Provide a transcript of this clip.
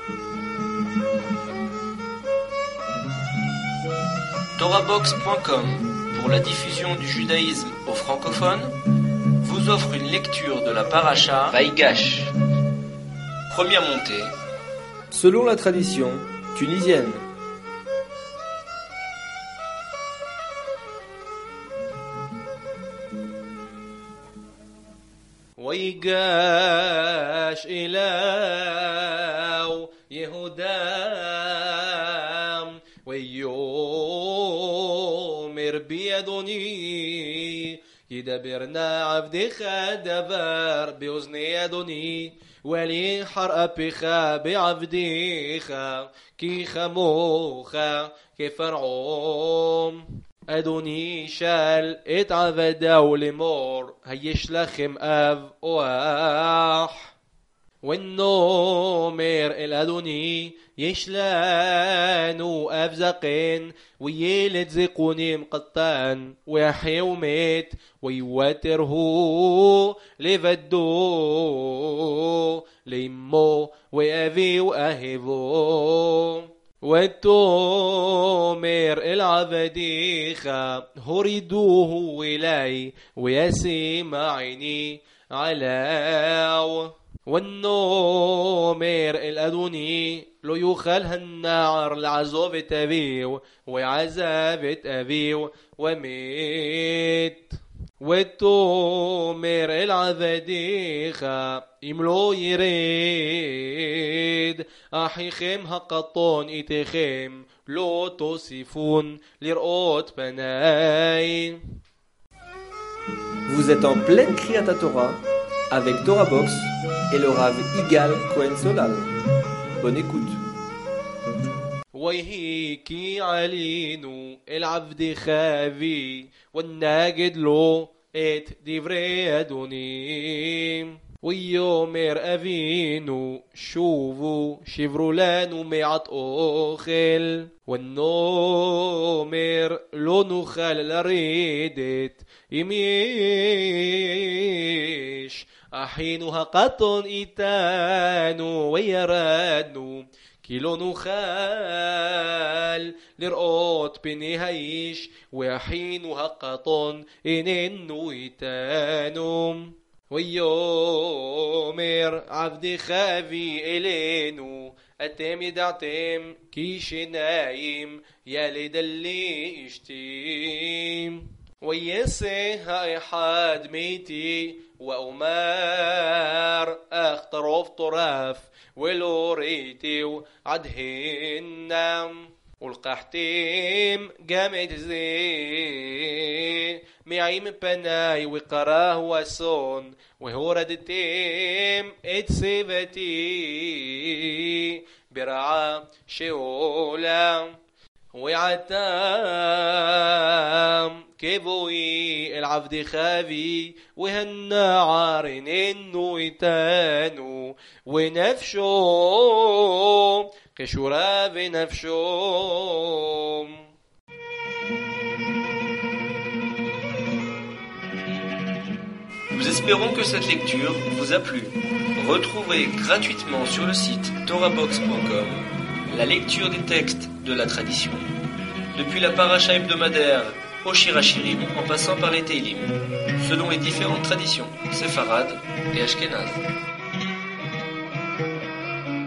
Torahbox.com, pour la diffusion du judaïsme aux francophones, vous offre une lecture de la paracha Vaïgash. Première montée, selon la tradition tunisienne. ויגש אליו יהודה ויאמר בי אדוני ידבר נא עבדך דבר באוזני אדוני וליחר אפיך בעבדיך כי כמוך כפרעון אדוני שאל את עבדיו לאמור היש לכם אב או אח ונאמר אל אדוני יש לנו אב זקן וילד זקונים קטן ואחיו מת ויוותרו לבדו לאמו ואביו אהבו ותאמר אל עבדיך הורידוהו אלי וישים עיני עליו ונאמר אל אדוני לא יוכל הנער לעזוב את אביו ועזב את אביו ומת ותאמר אל עבדיך אם לא ירד אחיכם הקטון איתכם לא תוסיפון לראות פניי. Vous êtes en pleine Kriyat Torah avec Torah Box et le Rav Igal Cohen Solal. Bonne écoute. ויהי כי עלינו אל עבדך אבי ונגד לו את דברי אדוני ויאמר אבינו שובו שברו לנו מעט אוכל ונאמר לא נוכל לרדת אם יש אחינו הקטון איתנו וירדנו כי לא נוכל לראות פני האיש ואחינו הקטון איננו איתנו ויאמר עבדך אבי אלינו אתם ידעתם כי שניים ילד לי אשתי ويسه האחד מיתי ואומר אך טרוף טורף ולא ראיתיו עד הינם ולקחתם גם את זה מעם פניי וקרהו אסון והורדתם את שיבתי ברעה שאולה ועתם כבואי אל עבדך אבי והנער איננו איתנו ונפשו קשורה ונפשו. Nous espérons que cette lecture vous a plu. Retrouvez gratuitement sur le site torahbox.com la lecture des textes de la tradition, depuis la paracha hebdomadaire au Shirachirim en passant par les Teilim, selon les différentes traditions séfarades et ashkénazes.